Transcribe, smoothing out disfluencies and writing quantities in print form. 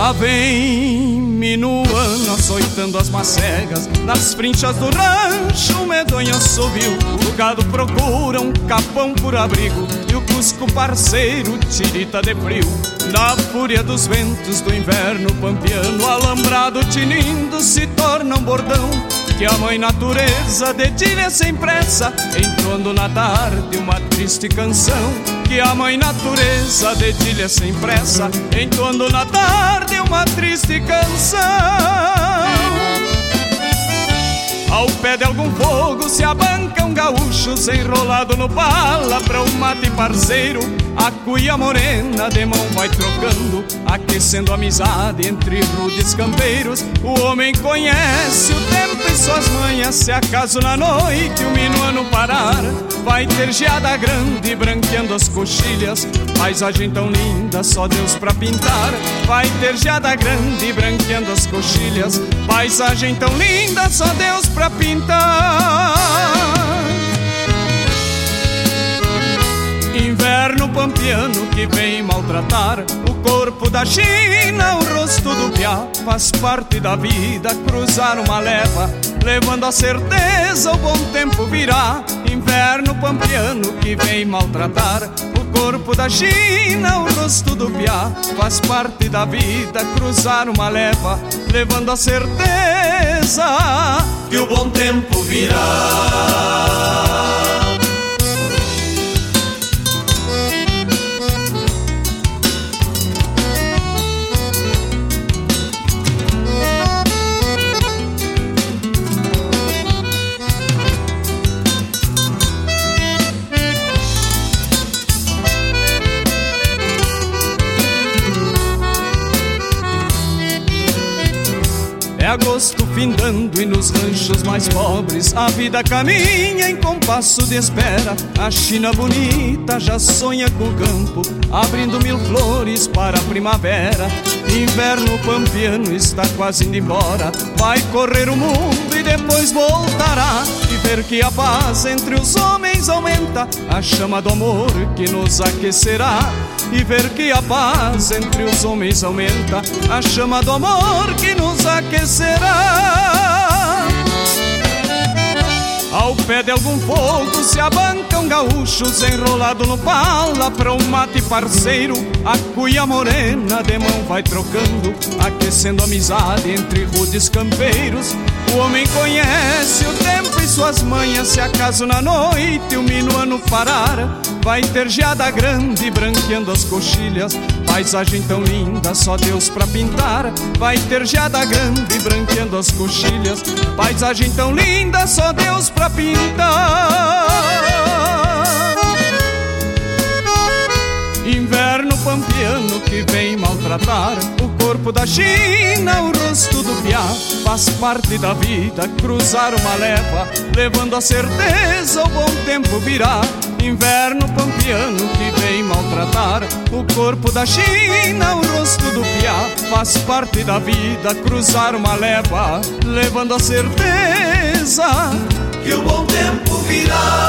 Lá vem minuano açoitando as macegas, nas trinchas do rancho medonho assobio. O gado procura um capão por abrigo e o cusco parceiro tirita de frio. Na fúria dos ventos do inverno pampiano, o alambrado tinindo se torna um bordão que a mãe natureza dedilha sem pressa, entoando na tarde uma triste canção. Que a mãe natureza dedilha sem pressa, entoando na tarde uma triste canção. Ao pé de algum fogo se abanca um gaúcho enrolado no pala pra um mate parceiro. A cuia morena de mão vai trocando, aquecendo a amizade entre rudes campeiros. O homem conhece o tempo e suas manhas, se acaso na noite o minuano parar, vai ter geada grande branqueando as coxilhas. Paisagem tão linda, só Deus pra pintar. Vai ter geada grande branqueando as coxilhas. Paisagem tão linda, só Deus pra pintar. Inverno pampiano que vem maltratar o corpo da China, o rosto do piá. Faz parte da vida cruzar uma leva, levando a certeza o bom tempo virá. Inverno pampiano que vem maltratar o corpo da China, o rosto do piá. Faz parte da vida cruzar uma leva, levando a certeza que o bom tempo virá. É agosto findando e nos ranchos mais pobres a vida caminha em compasso de espera. A China bonita já sonha com o campo, abrindo mil flores para a primavera. Inverno pampiano está quase indo embora, vai correr o mundo e depois voltará. E ver que a paz entre os homens aumenta, a chama do amor que nos aquecerá. E ver que a paz entre os homens aumenta, a chama do amor que nos aquecerá. Ao pé de algum fogo se abancam gaúchos enrolado no pala pra um mate parceiro. A cuia morena de mão vai trocando, aquecendo a amizade entre rudes campeiros. O homem conhece o tempo e suas manhas, se acaso na noite o minuano parar, vai ter geada grande branqueando as coxilhas. Paisagem tão linda, só Deus pra pintar. Vai ter geada grande branqueando as coxilhas. Paisagem tão linda, só Deus pra pintar. Inverno pampiano que vem maltratar o corpo da China, o rosto do piá. Faz parte da vida cruzar uma leva, levando a certeza o bom tempo virá. Inverno pampiano que vem maltratar o corpo da China, o rosto do piá. Faz parte da vida cruzar uma leva, levando a certeza que o bom tempo virá.